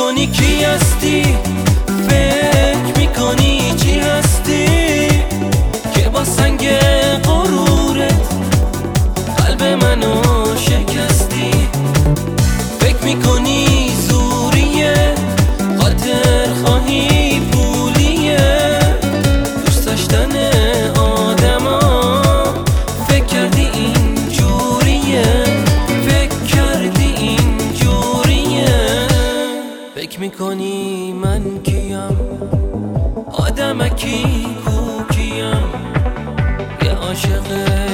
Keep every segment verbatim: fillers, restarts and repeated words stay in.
میکنی کی هستی؟ فکر میکنی چی هستی؟ که با سنگ غرورت قلب منو شکستی. فکر میکنی زوریه، خاطر خواهی پولیه، دوست داشتن آدما فکر کردی این جوریه، فکر کردی این جوریه. فکر میکنی من کیم؟ آدمکی کوکیم، یه عاشق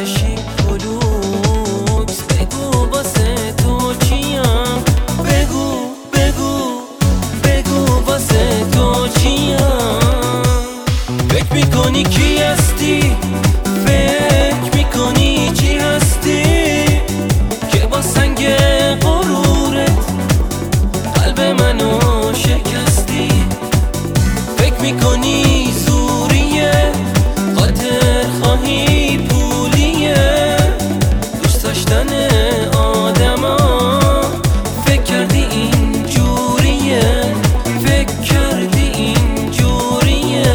شیکولوکس. بگو واسه تو چیم؟ بگو بگو بگو واسه تو چیم؟ فکر میکنی کی هستی؟ فکر میکنی چی هستی؟ که با سنگ غرورت قلب منو شکستی. فکر میکنی زوریه، خاطر خواهی پولیه، دوست داشتن آدما فکر کردی این جوریه، فکر کردی این جوریه.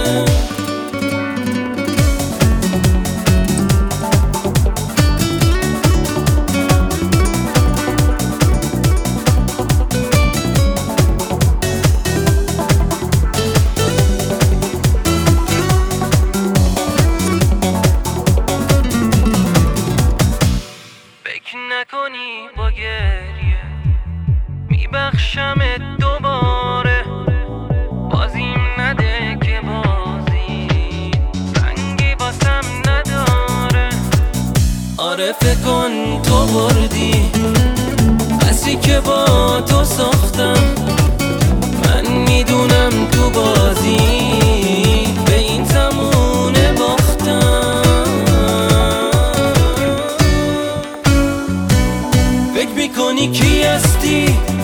فکر نکنی با گریه میبخشمت دوباره، بازیم نده که بازی رنگی باسم نداره. آره فکر کن تو بردی قصری که با تو ساختم، من میدونم تو بازی به این زمونه باختم. فکر میکنی کی هستی؟